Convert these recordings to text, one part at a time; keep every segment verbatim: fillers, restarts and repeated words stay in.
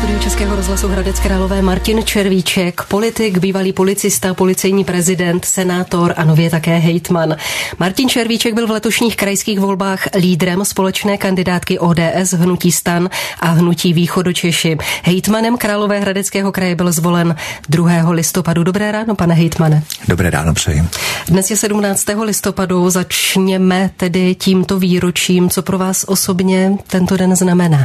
studiu Českého rozhlasu Hradec Králové Martin Červíček, politik, bývalý policista, policejní prezident, senátor a nově také hejtman. Martin Červíček byl v letošních krajských volbách lídrem společné kandidátky O D S, hnutí STAN a hnutí Východočeši. Hejtmanem Královéhradeckého kraje byl zvolen druhého listopadu. Dobré ráno, pane hejtmane. Dobré ráno, přeji. Dnes je sedmnáctého listopadu, začněme tedy tímto výročím. Co pro vás osobně tento den znamená?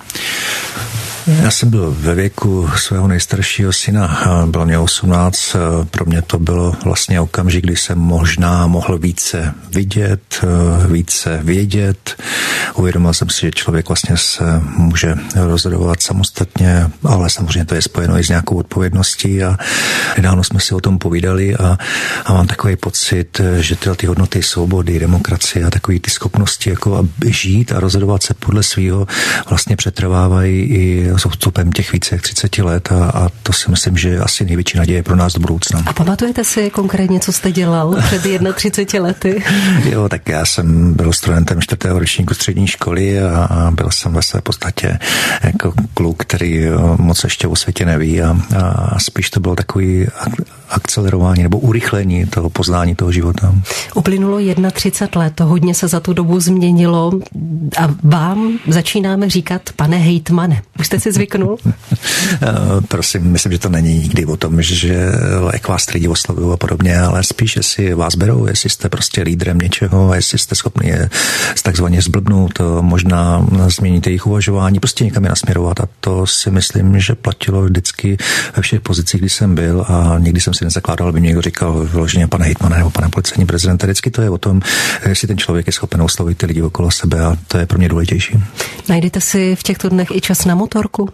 Já jsem byl ve věku svého nejstaršího syna, bylo mě osmnáct, pro mě to bylo vlastně okamžik, kdy jsem možná mohl více vidět, více vědět. Uvědomil jsem si, že člověk vlastně se může rozhodovat samostatně, ale samozřejmě to je spojeno i s nějakou odpovědností a nedávno jsme si o tom povídali a, a mám takový pocit, že tyhle ty hodnoty svobody, demokracie a takové ty schopnosti jako žít a rozhodovat se podle svého vlastně přetrvávají i s odstupem těch více jak třicet let a, a to si myslím, že je asi největší naděje pro nás do budoucna. A pamatujete si konkrétně, co jste dělal před třiceti jednou lety? Jo, tak já jsem byl studentem čtvrtého ročníku střední školy a, a byl jsem ve své podstatě jako kluk, který moc ještě o světě neví a, a spíš to bylo takový akcelerování nebo urychlení toho poznání toho života. Uplynulo třicet jedna let, hodně se za tu dobu změnilo a vám začínáme říkat pane hejtmane. Už jste si zvyknul? Prosím, myslím, že to není nikdy o tom, že jak vás lidi oslovují a podobně, ale spíš, jestli vás berou, jestli jste prostě lídrem něčeho, jestli jste schopni je takzvaně zblbnout, možná změnit jejich uvažování, prostě někam je nasměrovat a to si myslím, že platilo vždycky ve všech pozicích, kdy jsem byl a nikdy jsem si nezakládal, aby mě někdo říkal vyloženě pane hejtmane nebo pane policejní prezident. Vždycky to je o tom, jestli ten člověk je schopen oslovit ty lidi okolo sebe a to je pro mě důležitější. Najdete si v těchto dnech i čas na motorku?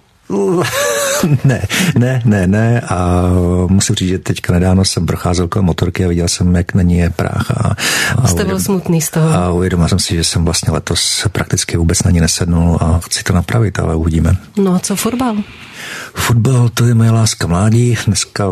Ne, ne, ne, ne a musím říct, že teďka nedávno jsem procházel kolem motorky a viděl jsem, jak na ní je prach. A, a jste byl smutný z toho. A uvědomil jsem si, že jsem vlastně letos prakticky vůbec na ní nesednul a chci to napravit, ale uvidíme. No a co fotbal? Fotbal, to je moje láska mládí. Dneska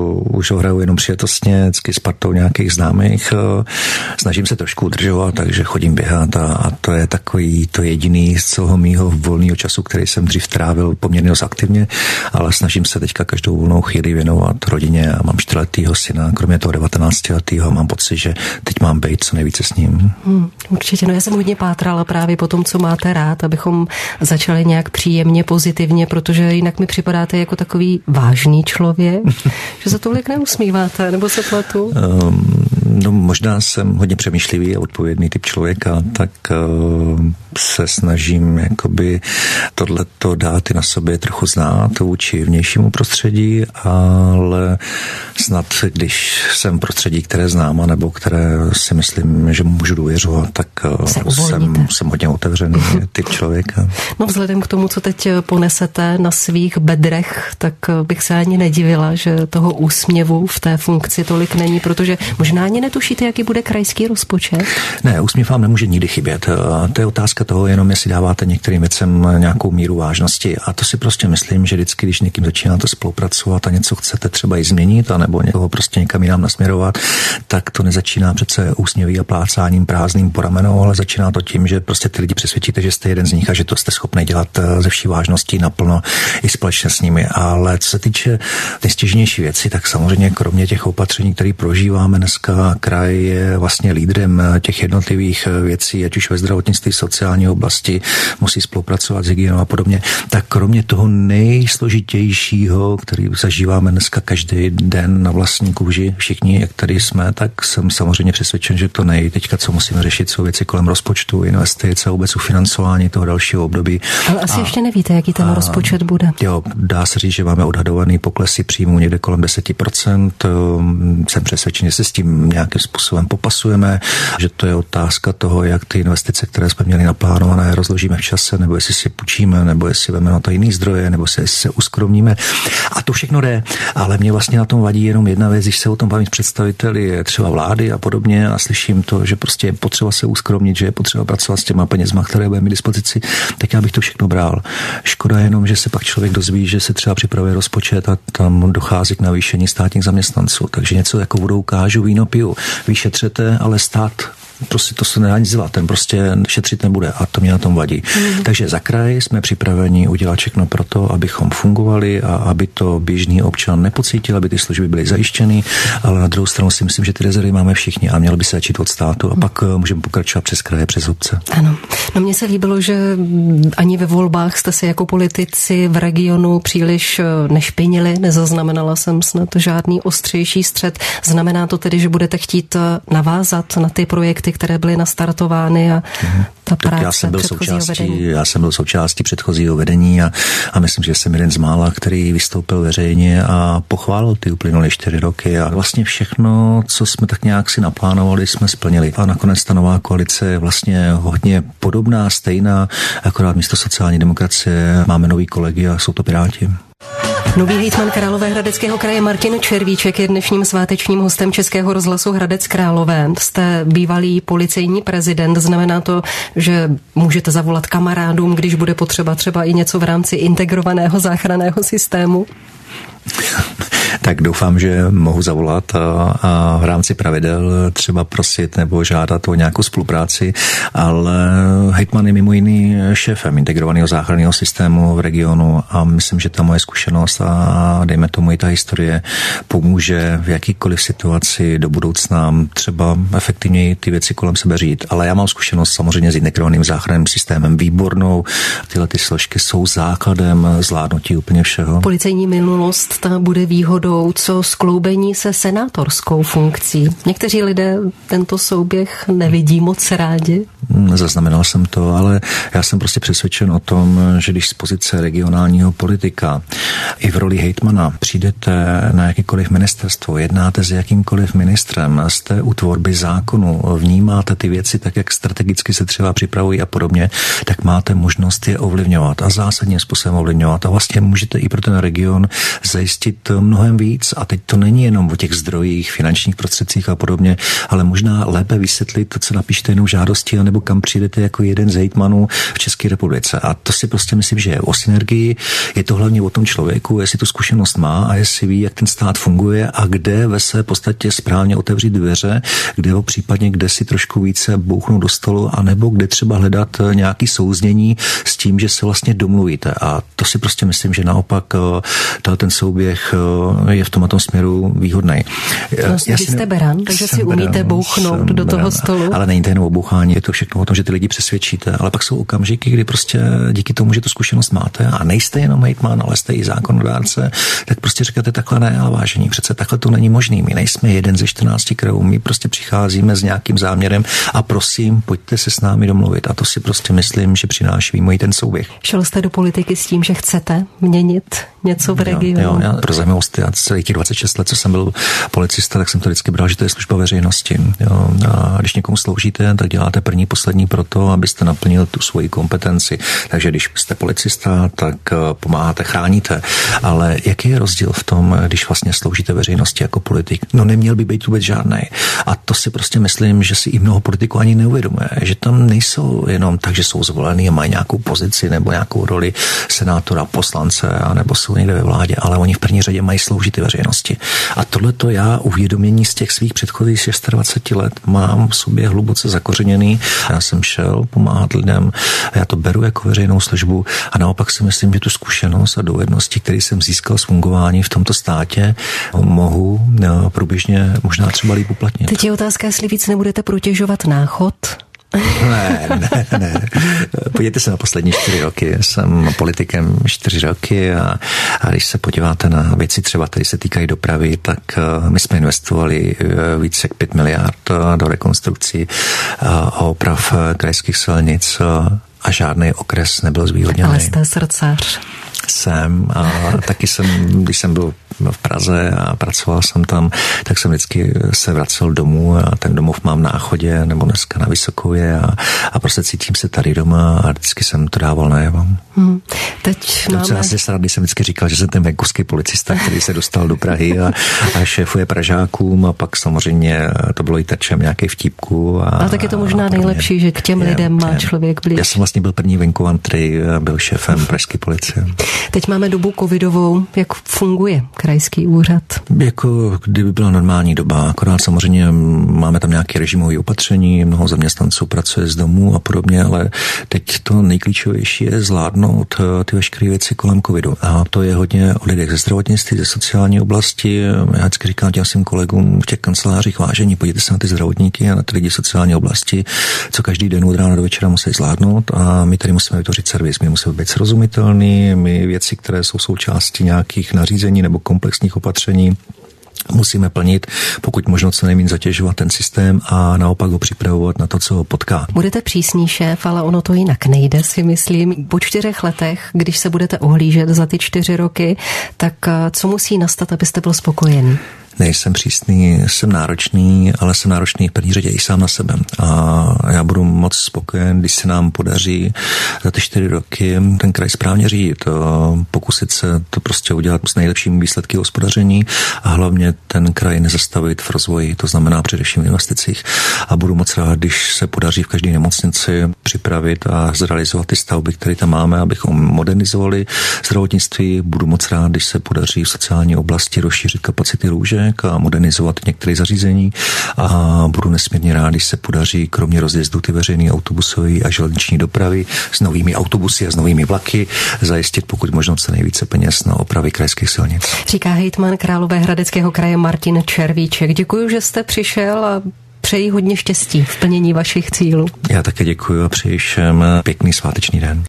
už ho hraju jenom přijatostně, vždycky s partou nějakých známých. Snažím se trošku udržovat, takže chodím běhat a, a to je takový to jediný z celého mýho volného času, který jsem dřív trávil poměrně dost aktivně, ale snažím se teďka každou volnou chvíli věnovat rodině a mám čtyřletýho syna, kromě toho devatenáctiletýho, mám pocit, že teď mám být co nejvíce s ním. Hmm, určitě, no já jsem hodně pátrala právě po tom, co máte rád, abychom začali nějak příjemně, pozitivně, protože jinak mi připadáte jako takový vážný člověk, že se tolik neusmíváte, nebo se pletu? Um, no možná jsem hodně přemýšlivý a odpovědný typ člověka, tak uh, se snažím jakoby tohleto dát i na sobě trochu znát vůči vnějšímu prostředí, ale snad, když jsem prostředí, které znám, nebo které si myslím, že můžu důvěřovat, tak jsem, jsem hodně otevřený typ člověka. No vzhledem k tomu, co teď ponesete na svých bedrech, tak bych se ani nedivila, že toho úsměvu v té funkci tolik není, protože možná ani netušíte, jaký bude krajský rozpočet. Ne, úsměv vám nemůže nikdy chybět. To je otázka toho, jenom jestli dáváte některým věcem nějakou míru vážnosti. A to si prostě myslím, že vždycky, když někým začínáte spolupracovat a něco chcete třeba i změnit, anebo někoho prostě někam jinam nasměrovat, tak to nezačíná přece úsměví a plácáním prázdným po ramenou, ale začíná to tím, že prostě ty lidi přesvědčíte, že jste jeden z nich a že to jste schopni dělat ze vší vážností naplno i společně s nimi. Ale co se týče nejstěžnější věci, tak samozřejmě kromě těch opatření, které prožíváme dneska, kraj je vlastně lídrem těch jednotlivých věcí, ať už ve zdravotnictví, sociální oblasti, musí spolupracovat s hygienou a podobně. Tak kromě toho nejsložitějšího, který zažíváme dneska každý den na vlastní kůži, všichni, jak tady jsme, tak jsem samozřejmě přesvědčen, že to nej. Teďka, co musíme řešit, jsou věci kolem rozpočtu, investice, vůbec ufinancování toho dalšího období. Ale asi a, ještě nevíte, jaký ten a, rozpočet bude. Jo, dá se říct, že máme odhadovaný poklesy příjmů někde kolem deset procent. Jsem přesvědčen, že se s tím nějakým způsobem popasujeme, že to je otázka toho, jak ty investice, které jsme měli naplánované, rozložíme v čase, nebo jestli si půjčíme, nebo jestli veme na to jiný zdroje, nebo se, jestli se uskromníme. A to všechno jde, ale mě vlastně na tom vadí jenom jedna věc, když se o tom bavím s představiteli třeba vlády a podobně a slyším to, že prostě je potřeba se uskromnit, že je potřeba pracovat s těma penězma, které budeme mít dispozici, tak já bych to všechno bral. Škoda jenom, že se pak člověk dozví, že se třeba připravuje rozpočet a tam dochází k navýšení státních zaměstnanců. Takže něco jako vodou kážu, víno piju. Vy šetřete, ale stát prostě to se nedá nic dělat, ten prostě šetřit nebude a to mě na tom vadí. Mm. Takže za kraj jsme připraveni udělat všechno pro to, abychom fungovali a aby to běžný občan nepocítil, aby ty služby byly zajištěny, ale na druhou stranu si myslím, že ty rezervy máme všichni a mělo by se začít od státu a mm. pak můžeme pokračovat přes kraje, přes obce. Ano. No mně se líbilo, že ani ve volbách jste se jako politici v regionu příliš nešpinili, nezaznamenala jsem snad žádný ostřejší střet. Znamená to tedy, že budete chtít navázat na ty projekty, které byly nastartovány a mm. ta práce já jsem byl předchozího součástí, vedení? Já jsem byl součástí předchozího vedení a, a myslím, že jsem jeden z mála, který vystoupil veřejně a pochválil ty uplynulé čtyři roky a vlastně všechno, co jsme tak nějak si naplánovali, jsme splnili. A nakonec ta nová koalice je vlastně hodně podobná, stejná, akorát místo sociální demokracie máme nový kolegy a jsou to Piráti. Nový hejtman Královéhradeckého kraje Martin Červíček je dnešním svátečním hostem Českého rozhlasu Hradec Králové. Jste bývalý policejní prezident, znamená to, že můžete zavolat kamarádům, když bude potřeba třeba i něco v rámci integrovaného záchranného systému? Tak doufám, že mohu zavolat a, a v rámci pravidel třeba prosit nebo žádat o nějakou spolupráci, ale hejtman je mimo jiný šéfem integrovaného záchranného systému v regionu a myslím, že ta moje zkušenost a dejme tomu i ta historie pomůže v jakýkoliv situaci do budoucna třeba efektivněji ty věci kolem sebe řídit. Ale já mám zkušenost samozřejmě s integrovaným záchranným systémem výbornou. Tyhle ty složky jsou základem zvládnutí úplně všeho. Policejní minulost ta bude výhodou, co skloubení se senátorskou funkcí. Někteří lidé tento souběh nevidí moc rádi. Zaznamenal jsem to, ale já jsem prostě přesvědčen o tom, že když z pozice regionálního politika i v roli hejtmana přijdete na jakýkoliv ministerstvo, jednáte s jakýmkoliv ministrem, jste u tvorby zákonu, vnímáte ty věci tak, jak strategicky se třeba připravují a podobně, tak máte možnost je ovlivňovat a zásadním způsobem ovlivňovat a vlastně můžete i pro ten region zajistit mnohem víc a teď to není jenom o těch zdrojích, finančních prostředcích a podobně, ale možná lépe vysvětlit to, co napíšete jenom žádosti, anebo kam přijdete jako jeden z hejtmanů v České republice. A to si prostě myslím, že je o synergii, je to hlavně o tom člověku, jestli tu zkušenost má a jestli ví, jak ten stát funguje a kde ve své podstatě správně otevřít dveře, kde ho případně, kde si trošku více bouchnout do stolu, anebo kde třeba hledat nějaký souznění s tím, že se vlastně domluvíte. A to si prostě myslím, že naopak ten souběh je v tomto směru výhodný. Vlastně vy jste beran, takže si umíte beran, bouchnout do toho beran, stolu. Ale není to jen o bouchání, je to všechno o tom, že ty lidi přesvědčíte, ale pak jsou okamžiky, kdy prostě díky tomu, že tu zkušenost máte a nejste jenom hejtman, ale jste i zákonodárce, tak prostě říkáte takhle ne, ale vážení, přece takhle to není možný. My nejsme jeden ze čtrnácti krajů, my prostě přicházíme s nějakým záměrem a prosím, pojďte se s námi domluvit. A to si prostě myslím, že přináší můj ten souběh. Šel jste do politiky s tím, že chcete měnit něco v regionu? Jo, jo, já pro zajímavost, já celých těch dvacet šest let, co jsem byl policista, tak jsem to vždycky bral, že to je služba veřejnosti. Jo. A když někomu sloužíte, tak děláte první, poslední proto, abyste naplnil tu svoji kompetenci. Takže když jste policista, tak pomáháte, chráníte. Ale jaký je rozdíl v tom, když vlastně sloužíte veřejnosti jako politik? No neměl by být vůbec žádnej. A to si prostě myslím, že si i mnoho politiků ani neuvědomuje, že tam nejsou jenom tak, že jsou zvolení a mají nějakou pozici nebo nějakou roli senátora, poslance, anebo jsou někde ve vládě, ale oni v první řadě mají sloužit i veřejnosti. A tohleto já uvědomění z těch svých předchozích dvacet šest let mám v sobě hluboce zakořeněný. Já jsem šel pomáhat lidem, já to beru jako veřejnou službu a naopak si myslím, že tu zkušenost a dovednosti, které jsem získal z fungování v tomto státě, mohu průběžně možná třeba líp uplatnit. Teď je otázka, jestli víc nebudete protěžovat náchod? Ne, ne, ne. Podívejte se na poslední čtyři roky. Jsem politikem čtyři roky a, a když se podíváte na věci třeba, které se týkají dopravy, tak my jsme investovali více jak pět miliard do rekonstrukcí a oprav krajských silnic a žádný okres nebyl zvýhodněný. Ale jste srdcař. Jsem a taky jsem, když jsem byl v Praze a pracoval jsem tam, tak jsem vždycky se vracel domů a ten domov mám na Náchodě nebo dneska na Vysokově a, a prostě cítím se tady doma a vždycky jsem to dával najevo. Hmm. Teď máme... Já si rád, když jsem vždycky říkal, že jsem ten venkovský policista, který se dostal do Prahy a, a šéfuje Pražákům a pak samozřejmě to bylo i terčem nějaké vtípku. A, a tak je to možná nejlepší, že k těm je, lidem má člověk blíž. Já jsem vlastně byl první venkovan, který byl šéfem pražské policie. Teď máme dobu covidovou. Jak funguje krajský úřad? Jako kdyby byla normální doba, akorát samozřejmě máme tam nějaké režimové opatření, mnoho zaměstnanců pracuje z domů a podobně, ale teď to nejklíčovější je zvládnout ty veškeré věci kolem covidu. A to je hodně o lidech ze zdravotnictví, ze sociální oblasti. Já vždycky říkám těm svým kolegům v těch kancelářích, vážení, podívejte se na ty zdravotníky a na ty lidi sociální oblasti, co každý den od rána do večera musí zvládnout, a my tady musíme vytvořit servis. My musíme být srozumitelný, my věci, které jsou součástí nějakých nařízení nebo komplexních opatření, musíme plnit, pokud možno co nejméně zatěžovat ten systém a naopak ho připravovat na to, co ho potká. Budete přísný šéf, ale ono to jinak nejde, si myslím. Po čtyřech letech, když se budete ohlížet za ty čtyři roky, tak co musí nastat, abyste byl spokojený? Nejsem přísný, jsem náročný, ale jsem náročný v první řadě i sám na sebe. A já budu moc spokojen, když se nám podaří za ty čtyři roky ten kraj správně řídit. Pokusit se to prostě udělat s nejlepšími výsledky hospodaření a hlavně ten kraj nezastavit v rozvoji, to znamená především v investicích. A budu moc rád, když se podaří v každé nemocnici připravit a zrealizovat ty stavby, které tam máme, abychom modernizovali zdravotnictví. Budu moc rád, když se podaří v sociální oblasti rozšířit kapacity lůžek a modernizovat některé zařízení, a budu nesmírně rád, když se podaří kromě rozjezdu ty veřejné autobusové a železniční dopravy s novými autobusy a s novými vlaky zajistit pokud možno co nejvíce peněz na opravy krajských silnic. Říká hejtman Královéhradeckého kraje Martin Červíček. Děkuji, že jste přišel a přeji hodně štěstí v plnění vašich cílů. Já také děkuji a přeji všem pěkný sváteční den.